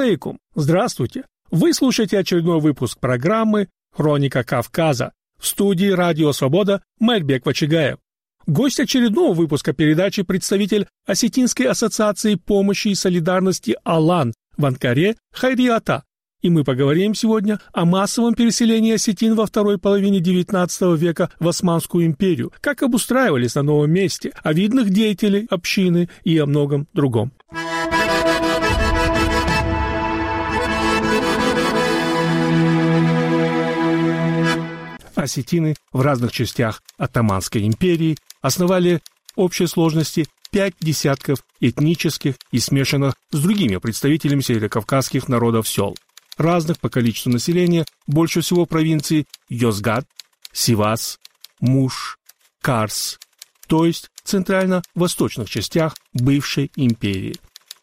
алейкум! Здравствуйте! Вы слушаете очередной выпуск программы «Хроника Кавказа». В студии «Радио Свобода» Майрбек Вачигаев. Гость очередного выпуска передачи — представитель Осетинской ассоциации помощи и солидарности «Алан» в Анкаре Хайри Ата. И мы поговорим сегодня о массовом переселении осетин во второй половине XIX века в Османскую империю, как обустраивались на новом месте, о видных деятелей общины и о многом другом. Осетины в разных частях Оттоманской империи основали в общей сложности 5 десятков этнических и смешанных с другими представителями северокавказских народов сел, разных по количеству населения, больше всего провинций Йозгад, Сивас, Муш, Карс, то есть в центрально-восточных частях бывшей империи.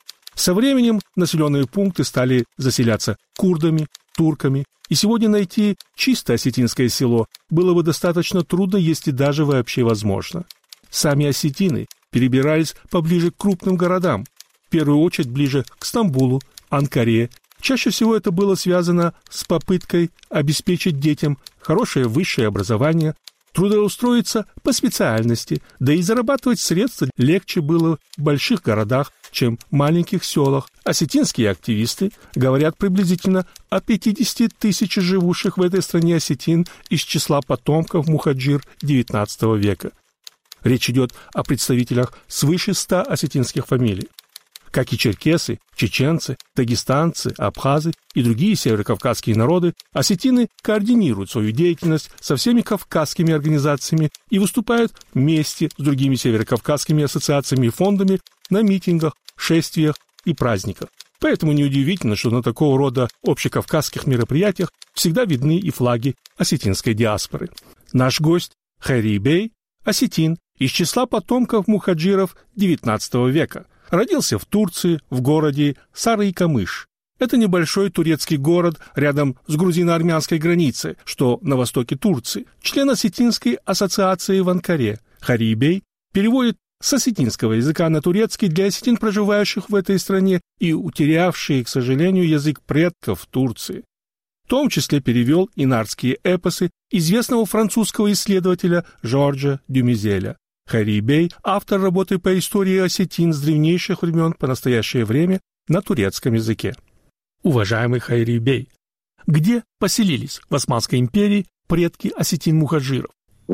Со временем населенные пункты стали заселяться курдами, турками, и сегодня найти чисто осетинское село было бы достаточно трудно, если даже вообще возможно. Сами осетины перебирались поближе к крупным городам, в первую очередь ближе к Стамбулу, Анкаре. Чаще всего это было связано с попыткой обеспечить детям хорошее высшее образование, трудоустроиться по специальности, да и зарабатывать средства легче было в больших городах, чем в маленьких селах. Осетинские активисты говорят приблизительно о 50 тысячах живущих в этой стране осетин из числа потомков мухаджир XIX века. Речь идет о представителях свыше 100 осетинских фамилий. Как и черкесы, чеченцы, дагестанцы, абхазы и другие северокавказские народы, осетины координируют свою деятельность со всеми кавказскими организациями и выступают вместе с другими северокавказскими ассоциациями и фондами на митингах, шествиях и праздниках. Поэтому неудивительно, что на такого рода общекавказских мероприятиях всегда видны и флаги осетинской диаспоры. Наш гость Хайри Бей – осетин из числа потомков мухаджиров XIX века. Родился в Турции, в городе Сары-Камыш. Это небольшой турецкий город рядом с грузино-армянской границей, что на востоке Турции. Член Осетинской ассоциации в Анкаре. Хайри Бей переводит с осетинского языка на турецкий для осетин, проживающих в этой стране и утерявшие, к сожалению, язык предков в Турции. В том числе перевел и нардские эпосы известного французского исследователя Жоржа Дюмизеля. Хайри Бей – автор работы по истории осетин с древнейших времен по настоящее время на турецком языке. Уважаемый Хайри Бей, где поселились в Османской империи предки осетин-мухаджиров?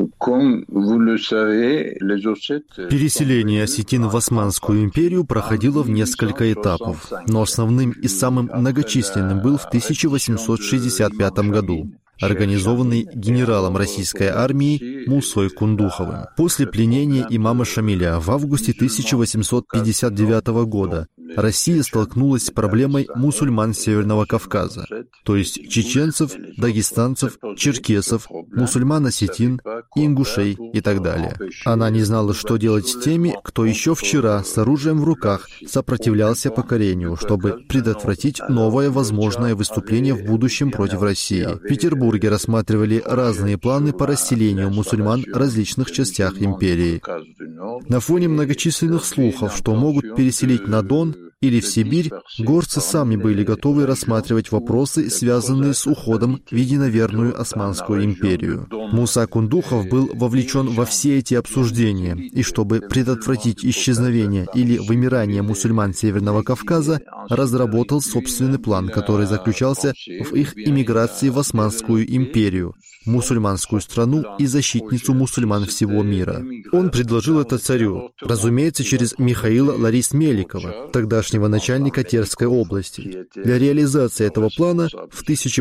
Переселение осетин в Османскую империю проходило в несколько этапов, но основным и самым многочисленным был в 1865 году, организованный генералом российской армии Мусой Кундуховым. После пленения имама Шамиля в августе 1859 года Россия столкнулась с проблемой мусульман Северного Кавказа, то есть чеченцев, дагестанцев, черкесов, мусульман-осетин, ингушей и так далее. Она не знала, что делать с теми, кто еще вчера с оружием в руках сопротивлялся покорению, чтобы предотвратить новое возможное выступление в будущем против России. В Петербурге рассматривали разные планы по расселению мусульман в различных частях империи. На фоне многочисленных слухов, что могут переселить на Дон или в Сибирь, горцы сами были готовы рассматривать вопросы, связанные с уходом в единоверную Османскую империю. Муса Кундухов был вовлечен во все эти обсуждения, и чтобы предотвратить исчезновение или вымирание мусульман Северного Кавказа, разработал собственный план, который заключался в их иммиграции в Османскую империю, мусульманскую страну и защитницу мусульман всего мира. Он предложил это царю, разумеется, через Михаила Ларис-Меликова, тогдашнего начальника Терской области. Для реализации этого плана в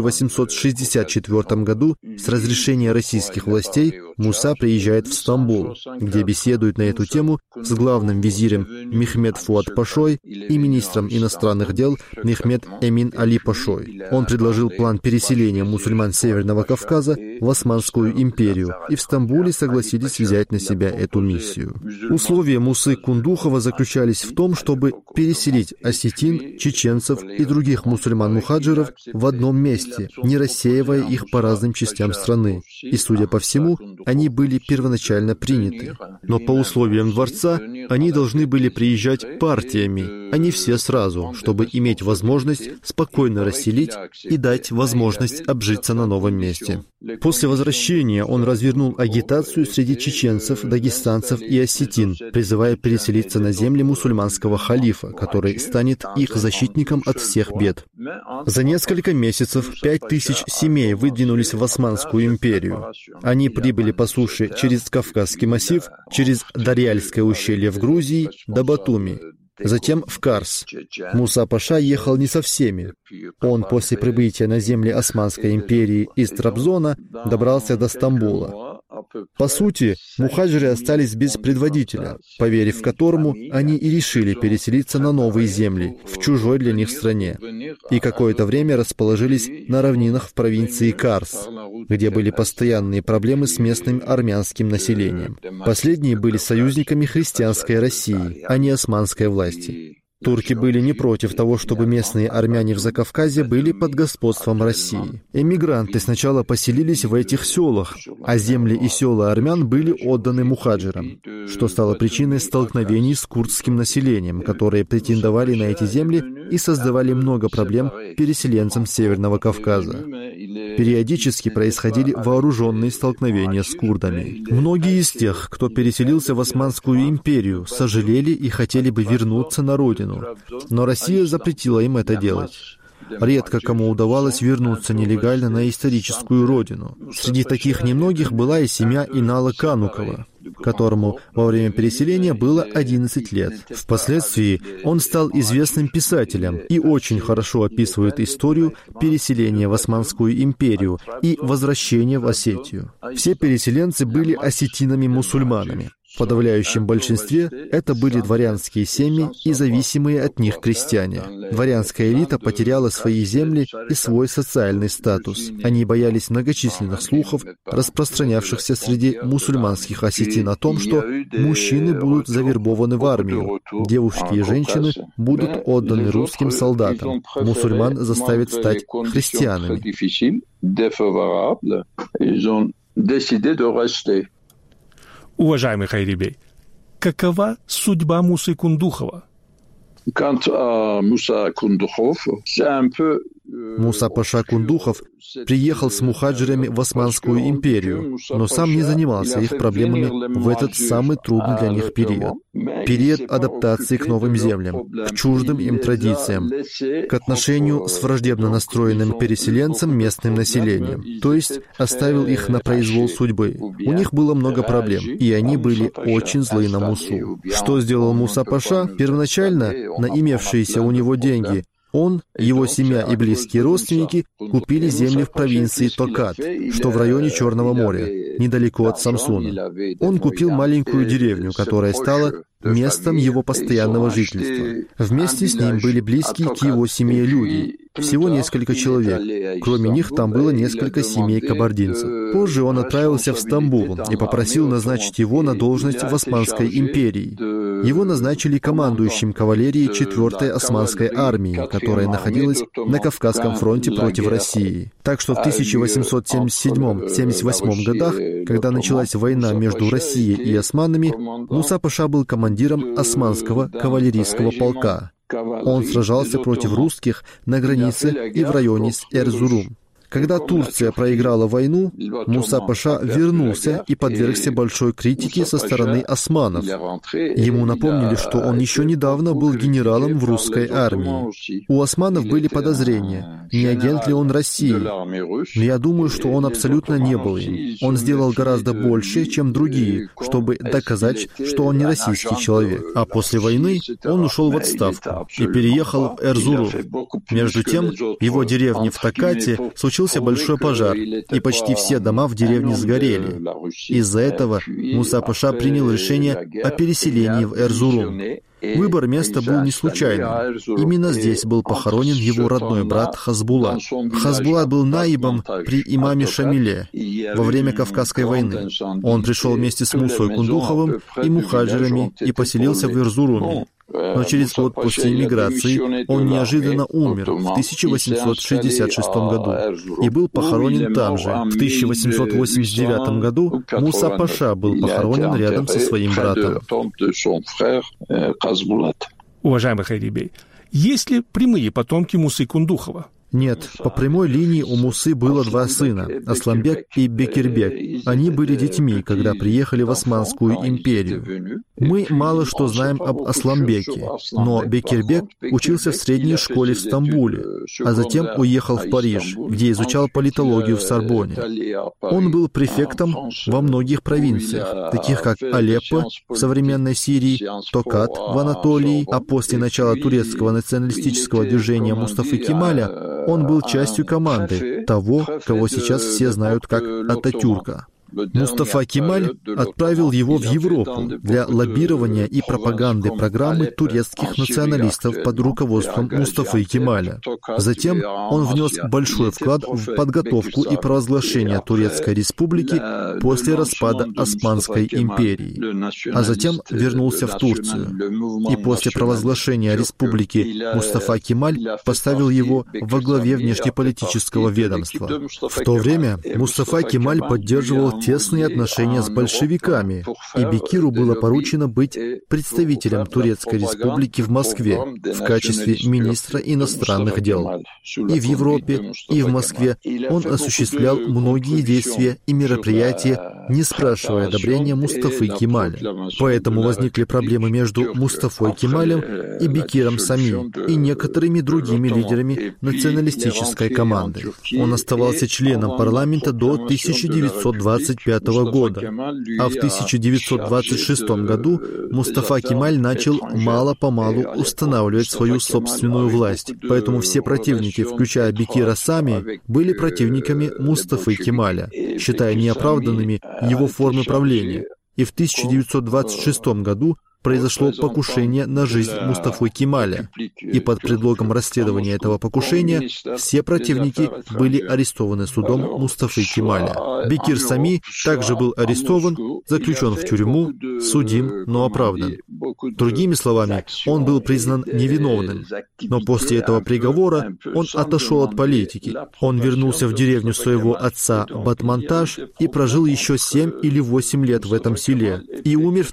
1864 году с разрешения российских властей Муса приезжает в Стамбул, где беседует на эту тему с главным визирем Мехмед Фуад Пашой и министром иностранных дел Мехмед Эмин Али Пашой. Он предложил план переселения мусульман Северного Кавказа в Османскую империю, и в Стамбуле согласились взять на себя эту миссию. Условия Мусы Кундухова заключались в том, чтобы переселить осетин, чеченцев и других мусульман-мухаджиров в одном месте, не рассеивая их по разным частям страны. И, судя по всему, они были первоначально приняты. Но по условиям дворца они должны были приезжать партиями, а не все сразу, чтобы иметь возможность спокойно расселить и дать возможность обжиться на новом месте. После возвращения он развернул агитацию среди чеченцев, дагестанцев и осетин, призывая переселиться на земли мусульманского халифа, который станет их защитником от всех бед. За несколько месяцев 5000 семей выдвинулись в Османскую империю. Они прибыли по суше через Кавказский массив, через Дарьяльское ущелье в Грузии до Батуми, затем в Карс. Муса Паша ехал не со всеми. Он после прибытия на земли Османской империи из Трабзона добрался до Стамбула. По сути, мухаджиры остались без предводителя, поверив которому они и решили переселиться на новые земли, в чужой для них стране, и какое-то время расположились на равнинах в провинции Карс, где были постоянные проблемы с местным армянским населением. Последние были союзниками христианской России, а не османской власти. Турки были не против того, чтобы местные армяне в Закавказье были под господством России. Эмигранты сначала поселились в этих селах, а земли и села армян были отданы мухаджирам, что стало причиной столкновений с курдским населением, которые претендовали на эти земли и создавали много проблем переселенцам Северного Кавказа. Периодически происходили вооруженные столкновения с курдами. Многие из тех, кто переселился в Османскую империю, сожалели и хотели бы вернуться на родину, но Россия запретила им это делать. Редко кому удавалось вернуться нелегально на историческую родину. Среди таких немногих была и семья Инала Канукова, которому во время переселения было 11 лет. Впоследствии он стал известным писателем и очень хорошо описывает историю переселения в Османскую империю и возвращения в Осетию. Все переселенцы были осетинами-мусульманами. В подавляющем большинстве это были дворянские семьи и зависимые от них крестьяне. Дворянская элита потеряла свои земли и свой социальный статус. Они боялись многочисленных слухов, распространявшихся среди мусульманских осетин о том, что мужчины будут завербованы в армию, девушки и женщины будут отданы русским солдатам, мусульман заставят стать христианами. Уважаемый Хайрибей, какова судьба Мусы Кундухова? Муса Паша Кундухов приехал с мухаджирами в Османскую империю, но сам не занимался их проблемами в этот самый трудный для них период адаптации к новым землям, к чуждым им традициям, к отношению с враждебно настроенным переселенцам местным населением, то есть оставил их на произвол судьбы. У них было много проблем, и они были очень злы на Мусу. Что сделал Муса Паша? Первоначально на имевшиеся у него деньги он, его семья и близкие родственники купили земли в провинции Токат, что в районе Черного моря, недалеко от Самсуна. Он купил маленькую деревню, которая стала местом его постоянного жительства. Вместе с ним были близкие к его семье люди, всего несколько человек. Кроме них там было несколько семей кабардинцев. Позже он отправился в Стамбул и попросил назначить его на должность в Османской империи. Его назначили командующим кавалерией 4-й Османской армии, которая находилась на Кавказском фронте против России. Так что в 1877-78 годах, когда началась война между Россией и османами, Муса Паша был командиром османского кавалерийского полка. Он сражался против русских на границе и в районе с Эрзурум. Когда Турция проиграла войну, Муса Паша вернулся и подвергся большой критике со стороны османов. Ему напомнили, что он еще недавно был генералом в русской армии. У османов были подозрения, не агент ли он России. Но я думаю, что он абсолютно не был им. Он сделал гораздо больше, чем другие, чтобы доказать, что он не российский человек. А после войны он ушел в отставку и переехал в Эрзурум. Между тем, в его деревне в Токате случился большой пожар, и почти все дома в деревне сгорели. Из-за этого Муса Паша принял решение о переселении в Эрзурум. Выбор места был не случайным. Именно здесь был похоронен его родной брат Хазбулат. Хазбулат был наибом при имаме Шамиле во время Кавказской войны. Он пришел вместе с Мусой Кундуховым и мухаджирами и поселился в Эрзуруме. Но через год после эмиграции он неожиданно умер в 1866 году и был похоронен там же. В 1889 году Муса Паша был похоронен рядом со своим братом. Уважаемый Хайри Бей, есть ли прямые потомки Мусы Кундухова? Нет, по прямой линии у Мусы было два сына, Асланбек и Бекирбек. Они были детьми, когда приехали в Османскую империю. Мы мало что знаем об Асланбеке, но Бекирбек учился в средней школе в Стамбуле, а затем уехал в Париж, где изучал политологию в Сорбонне. Он был префектом во многих провинциях, таких как Алеппо в современной Сирии, Токат в Анатолии, а после начала турецкого националистического движения Мустафы Кемаля он был частью команды того, кого сейчас все знают как Ататюрка. Мустафа Кемаль отправил его в Европу для лоббирования и пропаганды программы турецких националистов под руководством Мустафы Кемаля. Затем он внес большой вклад в подготовку и провозглашение Турецкой Республики после распада Османской империи, а затем вернулся в Турцию. И после провозглашения республики Мустафа Кемаль поставил его во главе внешнеполитического ведомства. В то время Мустафа Кемаль поддерживал тесные отношения с большевиками, и Бекиру было поручено быть представителем Турецкой Республики в Москве в качестве министра иностранных дел. И в Европе, и в Москве он осуществлял многие действия и мероприятия, не спрашивая одобрения Мустафы Кемаля. Поэтому возникли проблемы между Мустафой Кемалем и Бекиром Сами и некоторыми другими лидерами националистической команды. Он оставался членом парламента до 1925 года, а в 1926 году Мустафа Кемаль начал мало-помалу устанавливать свою собственную власть, поэтому все противники, включая Бекира Сами, были противниками Мустафы Кемаля, считая неоправданными его формы правления. И в 1926 году произошло покушение на жизнь Мустафы Кемаля, и под предлогом расследования этого покушения все противники были арестованы судом Мустафы Кемаля. Бекир Сами также был арестован, заключен в тюрьму, судим, но оправдан. Другими словами, он был признан невиновным, но после этого приговора он отошел от политики. Он вернулся в деревню своего отца Батмантаж и прожил еще 7 или 8 лет в этом селе, и умер в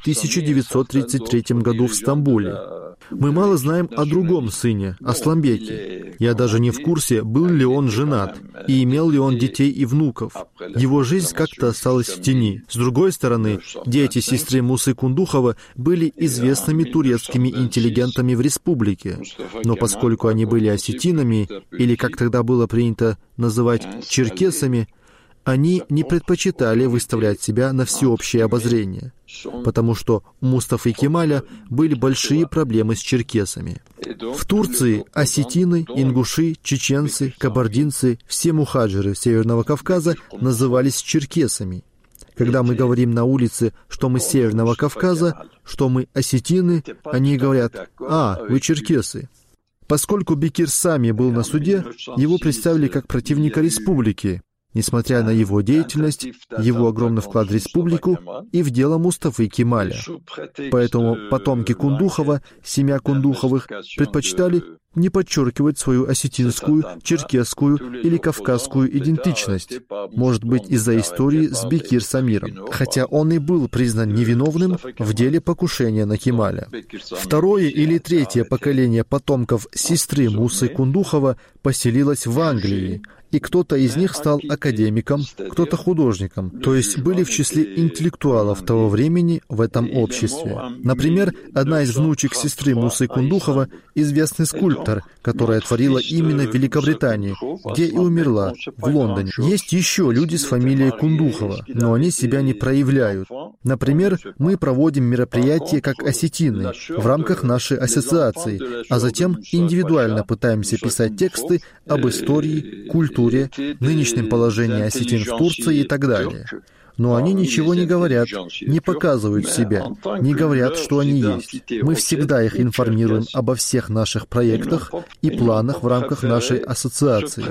1933 году в Стамбуле. Мы мало знаем о другом сыне, Асланбеке. Я даже не в курсе, был ли он женат, и имел ли он детей и внуков. Его жизнь как-то осталась в тени. С другой стороны, дети сестры Мусы Кундухова были известными турецкими интеллигентами в республике. Но поскольку они были осетинами, или, как тогда было принято называть, черкесами, они не предпочитали выставлять себя на всеобщее обозрение, потому что у Мустафы Кемаля были большие проблемы с черкесами. В Турции осетины, ингуши, чеченцы, кабардинцы, все мухаджиры Северного Кавказа назывались черкесами. Когда мы говорим на улице, что мы с Северного Кавказа, что мы осетины, они говорят: «А, вы черкесы». Поскольку Бекир Сами был на суде, его представили как противника республики, несмотря на его деятельность, его огромный вклад в республику и в дело Мустафы Кемаля. Поэтому потомки Кундухова, семья Кундуховых, предпочитали не подчеркивать свою осетинскую, черкесскую или кавказскую идентичность, может быть, из-за истории с Бекир Самиром, хотя он и был признан невиновным в деле покушения на Кемаля. Второе или третье поколение потомков сестры Мусы Кундухова поселилось в Англии, и кто-то из них стал академиком, кто-то художником, то есть были в числе интеллектуалов того времени в этом обществе. Например, одна из внучек сестры Мусы Кундухова — известный скульптор, которая творила именно в Великобритании, где и умерла, в Лондоне. Есть еще люди с фамилией Кундухова, но они себя не проявляют. Например, мы проводим мероприятия как осетины в рамках нашей ассоциации, а затем индивидуально пытаемся писать тексты об истории, культуре, нынешнем положении осетин в Турции и так далее. Но они ничего не говорят, не показывают себя, не говорят, что они есть. Мы всегда их информируем обо всех наших проектах и планах в рамках нашей ассоциации.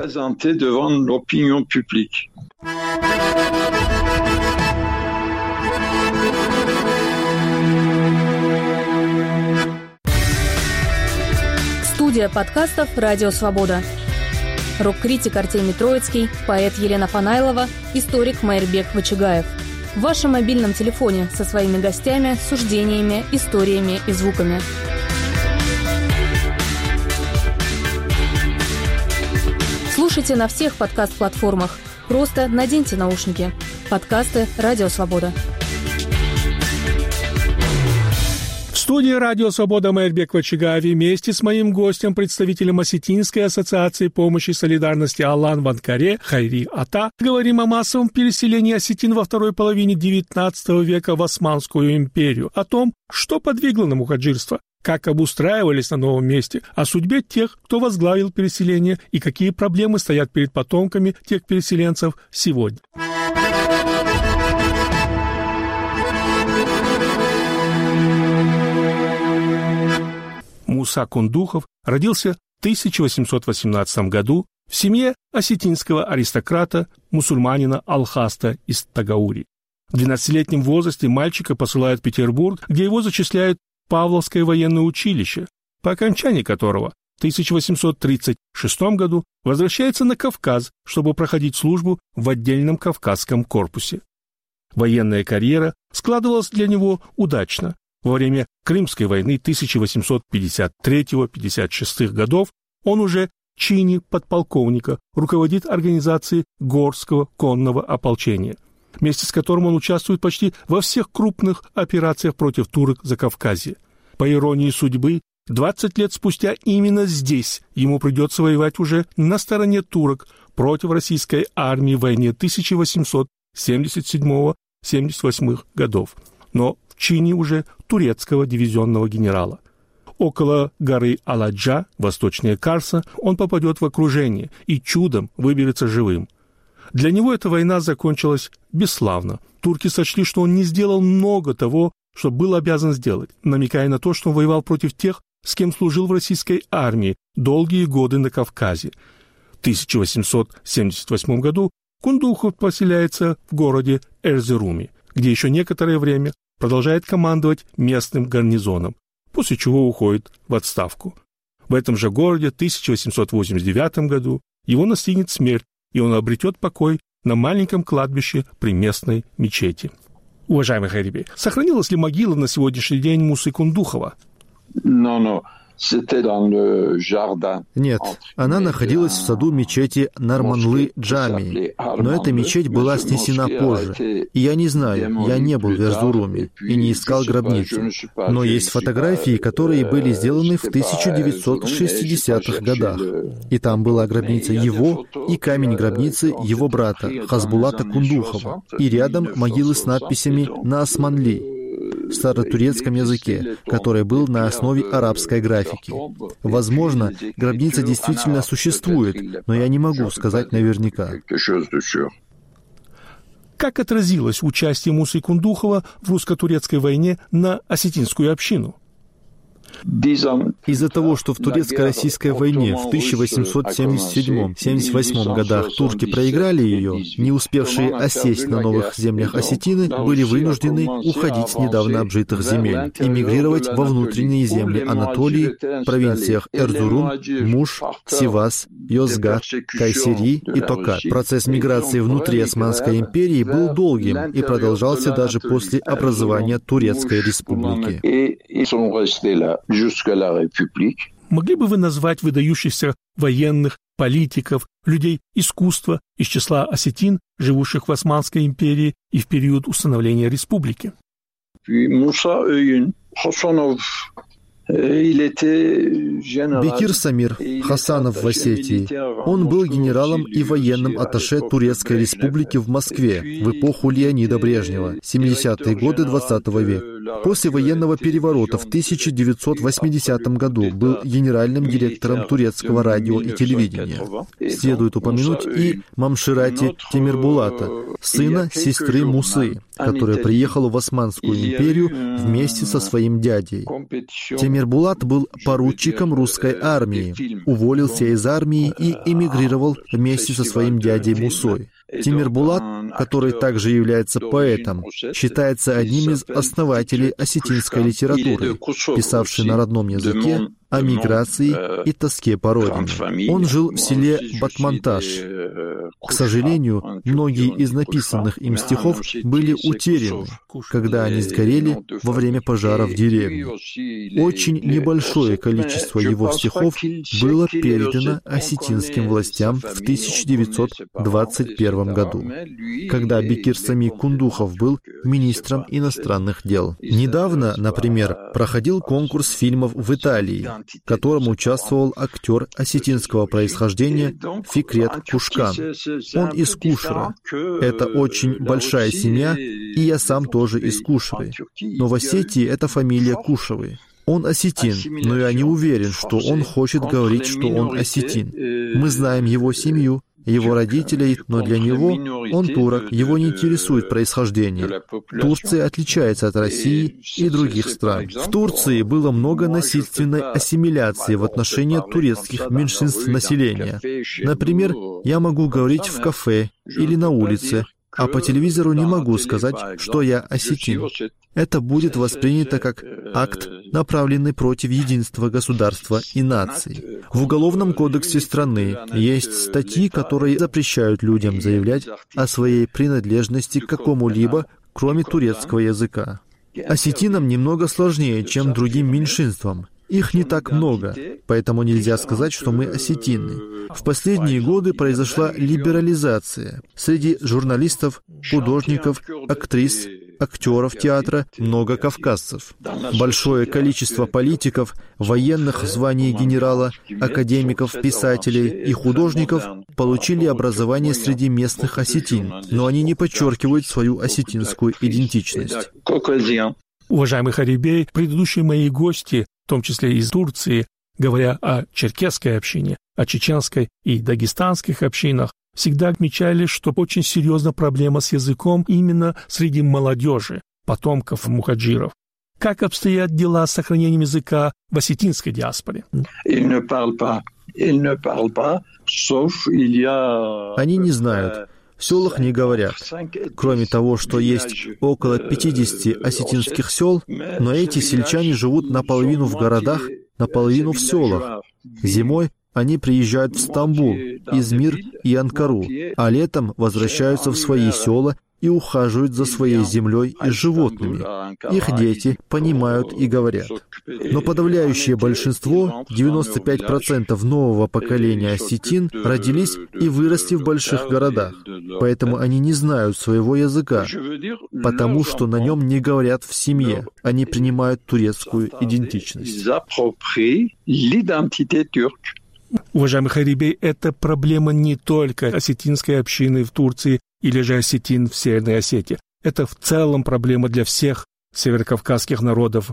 Студия подкастов «Радио Свобода». Рок-критик Артемий Троицкий, поэт Елена Фанайлова, историк Майрбек Вачигаев. В вашем мобильном телефоне со своими гостями, суждениями, историями и звуками. Слушайте на всех подкаст-платформах. Просто наденьте наушники. Подкасты «Радио Свобода». В студии «Радио Свобода» Майрбек Вачигаев вместе с моим гостем, представителем Осетинской ассоциации помощи и солидарности Алан Ванкаре Хайри Ата, говорим о массовом переселении осетин во второй половине XIX века в Османскую империю, о том, что подвигло на мухаджирство, как обустраивались на новом месте, о судьбе тех, кто возглавил переселение и какие проблемы стоят перед потомками тех переселенцев сегодня. Муса Кундухов родился в 1818 году в семье осетинского аристократа, мусульманина Алхаста из Тагаури. В 12-летнем возрасте мальчика посылают в Петербург, где его зачисляют в Павловское военное училище, по окончании которого в 1836 году возвращается на Кавказ, чтобы проходить службу в отдельном Кавказском корпусе. Военная карьера складывалась для него удачно. Во время Крымской войны 1853-56 годов он уже в чине подполковника руководит организацией Горского конного ополчения, вместе с которым он участвует почти во всех крупных операциях против турок Закавказья. По иронии судьбы, 20 лет спустя именно здесь ему придется воевать уже на стороне турок против российской армии в войне 1877-78 годов, но в чине уже турецкого дивизионного генерала. Около горы Аладжа, восточнее Карса, он попадет в окружение и чудом выберется живым. Для него эта война закончилась бесславно. Турки сочли, что он не сделал много того, что был обязан сделать, намекая на то, что он воевал против тех, с кем служил в российской армии долгие годы на Кавказе. В 1878 году Кундухов поселяется в городе Эрзеруме, где еще некоторое время продолжает командовать местным гарнизоном, после чего уходит в отставку. В этом же городе в 1889 году его настигнет смерть, и он обретет покой на маленьком кладбище при местной мечети. Уважаемый Хайри, сохранилась ли могила на сегодняшний день Мусы Кундухова? Нет, она находилась в саду мечети Нарманлы Джамии, но эта мечеть была снесена позже, и я не знаю, я не был в Эрзуруме и не искал гробницы, но есть фотографии, которые были сделаны в 1960-х годах, и там была гробница его и камень гробницы его брата Хазбулата Кундухова, и рядом могилы с надписями на османли, в старотурецком языке, который был на основе арабской графики. Возможно, гробница действительно существует, но я не могу сказать наверняка. Как отразилось участие Мусы Кундухова в русско-турецкой войне на осетинскую общину? Из-за того, что в турецко-российской войне в 1877-78 годах турки проиграли ее, не успевшие осесть на новых землях осетины были вынуждены уходить с недавно обжитых земель, эмигрировать во внутренние земли Анатолии, в провинциях Эрзурум, Муш, Сивас, Йозгат, Кайсери и Токат. Процесс миграции внутри Османской империи был долгим и продолжался даже после образования Турецкой республики. Могли бы вы назвать выдающихся военных, политиков, людей искусства из числа осетин, живущих в Османской империи и в период установления республики? Бекир Самир Хасанов в Осетии. Он был генералом и военным атташе Турецкой республики в Москве в эпоху Леонида Брежнева, 70-е годы XX века. После военного переворота в 1980 году был генеральным директором турецкого радио и телевидения. Следует упомянуть и Мамширати Темирбулата, сына сестры Мусы, который приехал в Османскую империю вместе со своим дядей. Темирбулат был поручиком русской армии, уволился из армии и эмигрировал вместе со своим дядей Мусой. Темирбулат, который также является поэтом, считается одним из основателей осетинской литературы, писавший на родном языке о миграции и тоске по родине. Он жил в селе Батмантаж. К сожалению, многие из написанных им стихов были утеряны, когда они сгорели во время пожара в деревне. Очень небольшое количество его стихов было передано осетинским властям в 1921 году, когда Бекир Сами Кундухов был министром иностранных дел. Недавно, например, проходил конкурс фильмов в Италии, в котором участвовал актер осетинского происхождения Фикрет Кушкан. Он из Кушера. Это очень большая семья, и я сам тоже из Кушеры. Но в Осетии эта фамилия Кушевы. Он осетин, но я не уверен, что он хочет говорить, что он осетин. Мы знаем его семью, его родителей, но для него он турок, его не интересует происхождение. Турция отличается от России и других стран. В Турции было много насильственной ассимиляции в отношении турецких меньшинств населения. Например, я могу говорить в кафе или на улице, а по телевизору не могу сказать, что я осетин. Это будет воспринято как акт, направленный против единства государства и нации. В Уголовном кодексе страны есть статьи, которые запрещают людям заявлять о своей принадлежности к какому-либо, кроме турецкого языка. Осетинам немного сложнее, чем другим меньшинствам. Их не так много, поэтому нельзя сказать, что мы осетины. В последние годы произошла либерализация. Среди журналистов, художников, актрис, актеров театра много кавказцев. Большое количество политиков, военных в звании генерала, академиков, писателей и художников получили образование среди местных осетин, но они не подчеркивают свою осетинскую идентичность. Уважаемый Харибей, предыдущие мои гости, в том числе из Турции, говоря о черкесской общине, о чеченской и дагестанских общинах, всегда отмечали, что очень серьезна проблема с языком именно среди молодежи, потомков мухаджиров. Как обстоят дела с сохранением языка в осетинской диаспоре? Они не знают. В селах не говорят. Кроме того, что есть около 50 осетинских сел, но эти сельчане живут наполовину в городах, наполовину в селах. Зимой они приезжают в Стамбул, Измир и Анкару, а летом возвращаются в свои села и ухаживают за своей землей и животными. Их дети понимают и говорят. Но подавляющее большинство, 95% нового поколения осетин, родились и выросли в больших городах. Поэтому они не знают своего языка, потому что на нем не говорят в семье. Они принимают турецкую идентичность. Уважаемый Харибей, это проблема не только осетинской общины в Турции или же осетин в Северной Осетии. Это в целом проблема для всех северокавказских народов.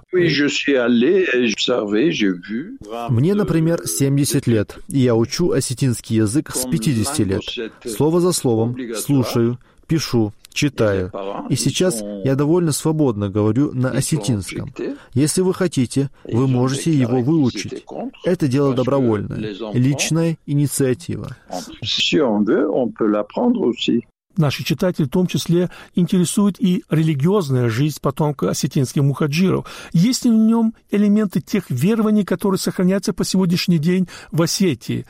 Мне, например, 70 лет, и я учу осетинский язык с 50 лет. Слово за словом, слушаю, пишу, читаю. И сейчас я довольно свободно говорю на осетинском. Если вы хотите, вы можете его выучить. Это дело добровольное, личная инициатива. Наши читатели в том числе интересует и религиозная жизнь потомка осетинских мухаджиров. Есть ли в нем элементы тех верований, которые сохраняются по сегодняшний день в Осетии?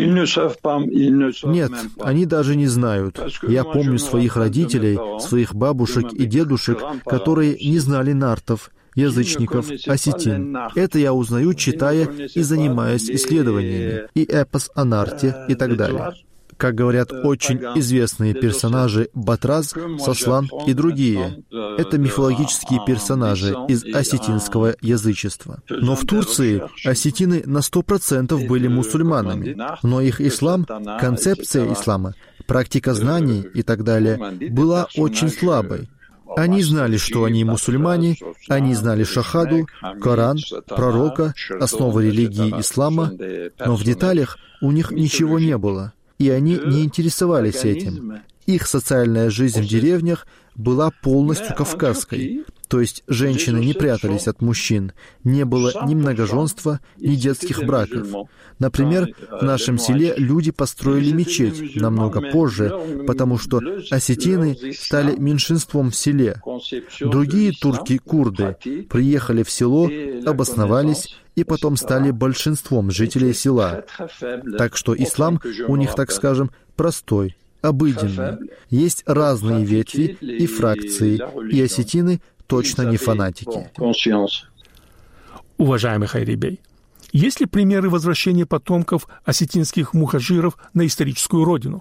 Нет, они даже не знают. Я помню своих родителей, своих бабушек и дедушек, которые не знали нартов, язычников, осетин. Это я узнаю, читая и занимаясь исследованиями, и эпос о нарте и так далее. Как говорят очень известные персонажи Батраз, Сослан и другие. Это мифологические персонажи из осетинского язычества. Но в Турции осетины на 100% были мусульманами, но их ислам, концепция ислама, практика знаний и так далее была очень слабой. Они знали, что они мусульмане, они знали шахаду, Коран, пророка, основы религии ислама, но в деталях у них ничего не было. И они не интересовались этим. Их социальная жизнь в деревнях была полностью кавказской. То есть женщины не прятались от мужчин, не было ни многоженства, ни детских браков. Например, в нашем селе люди построили мечеть намного позже, потому что осетины стали меньшинством в селе. Другие турки-курды приехали в село, обосновались и потом стали большинством жителей села. Так что ислам у них, так скажем, простой, обыденный. Есть разные ветви и фракции, и осетины точно не фанатики. Уважаемый Хайрибей, есть ли примеры возвращения потомков осетинских мухаджиров на историческую родину?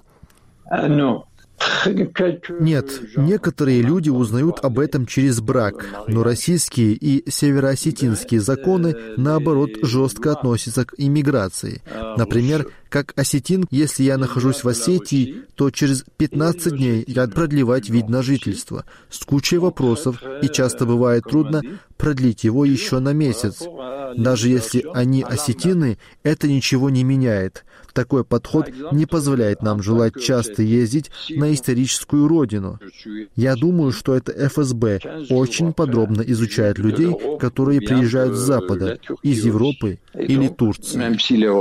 Нет, некоторые люди узнают об этом через брак, но российские и североосетинские законы, наоборот, жестко относятся к иммиграции. Например, как осетин, если я нахожусь в Осетии, то через 15 дней я продлевать вид на жительство, с кучей вопросов, и часто бывает трудно продлить его еще на месяц. Даже если они осетины, это ничего не меняет. Такой подход не позволяет нам желать часто ездить на историческую родину. Я думаю, что это ФСБ очень подробно изучает людей, которые приезжают с Запада, из Европы или Турции.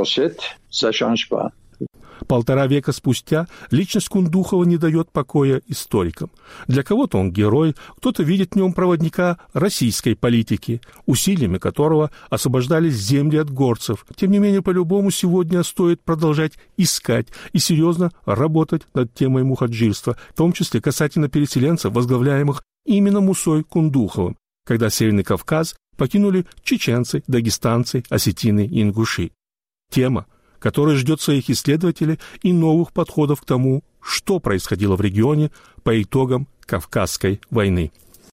1,5 века спустя личность Кундухова не дает покоя историкам. Для кого-то он герой, кто-то видит в нем проводника российской политики, усилиями которого освобождались земли от горцев. Тем не менее, по-любому сегодня стоит продолжать искать и серьезно работать над темой мухаджирства, в том числе касательно переселенцев, возглавляемых именно Мусой Кундуховым, когда Северный Кавказ покинули чеченцы, дагестанцы, осетины и ингуши. Тема, которая ждет своих исследователей и новых подходов к тому, что происходило в регионе по итогам Кавказской войны.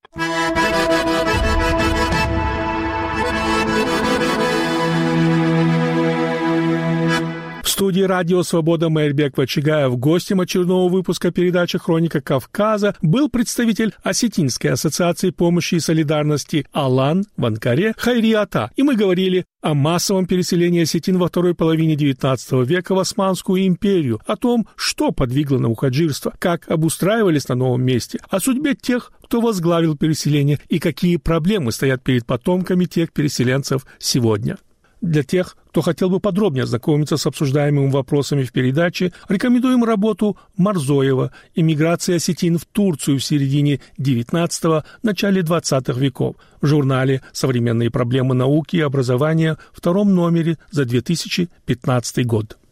В студии «Радио Свобода» Майрбек Вачигаев. Гостем очередного выпуска передачи «Хроника Кавказа» был представитель Осетинской ассоциации помощи и солидарности Алан в Анкаре Хайри Ата. И мы говорили о массовом переселении осетин во второй половине XIX века в Османскую империю, о том, что подвигло на мухаджирство, как обустраивались на новом месте, о судьбе тех, кто возглавил переселение и какие проблемы стоят перед потомками тех переселенцев сегодня. Для тех, кто хотел бы подробнее ознакомиться с обсуждаемыми вопросами в передаче, рекомендуем работу Марзоева «Эмиграция осетин в Турцию в середине XIX – начале XX веков» в журнале «Современные проблемы науки и образования» в 2 номере за 2015 год.